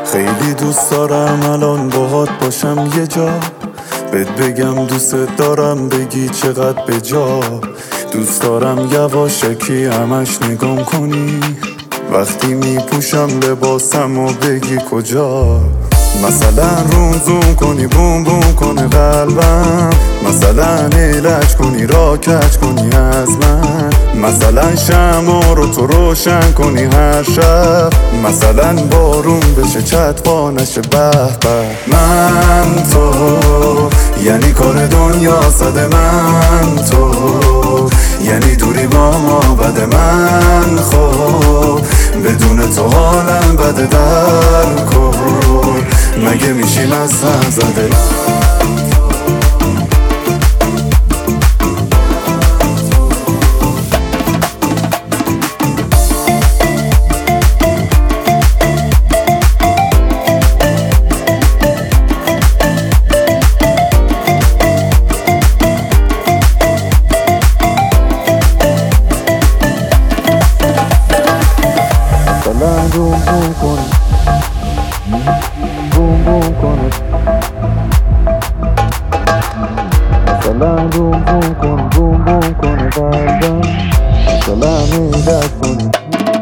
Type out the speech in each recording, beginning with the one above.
خیلی دوست دارم الان باهات باشم یه جا، بهت بگم دوست دارم بگی چقدر به جا. دوست دارم یواشکی همش نگام کنی وقتی میپوشم لباسم و بگی کجا. مثلا روم زوم کنی بوم بوم کنه قلبم، مثلا علاج کنی را کج کنی از من، مثلا شمع رو تو روشن کنی هر شب، مثلا بارون بشه چتپا نشه به به. من تو یعنی کار دنیا صد، من تو یعنی دوری با ما بده، من خب بدون تو حالم بده در کن، مگه میشیم از هم زده. بوم بوم کنه بوم بوم کنه، مثلا بوم بوم کنه بوم بوم کنه قلبم، مثلا علاج کنی،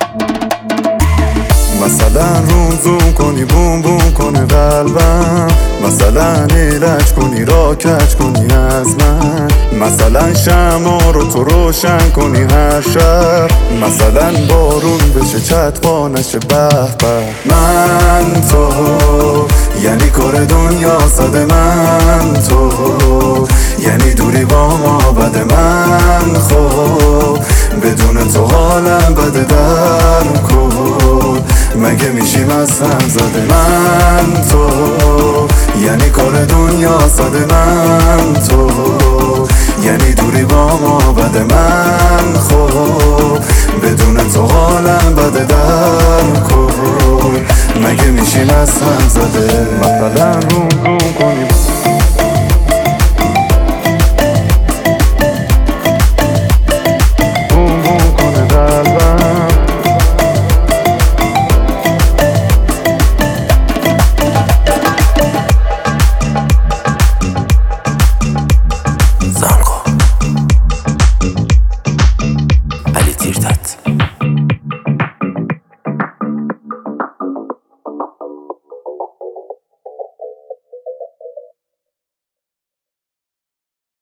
مثلا روم زوم کنی بوم بوم کنه قلبم، مثلا علاج کنی را کج کنی از من، مثلا شمع رو تو روشن کنی هر شب، مثلا بارون بشه چتپا نشه به به. من تو یعنی کار دنیا صد، من تو یعنی دوری با ما بده، من خب بدون تو حالم بده در کن، مگه میشیم از هم زده. من تو یعنی کار دنیا صد، من تو یعنی دوری با ما بده، من خب بدون تو حالم بده در کن، مگه میشیم از هم زده. مثلا روم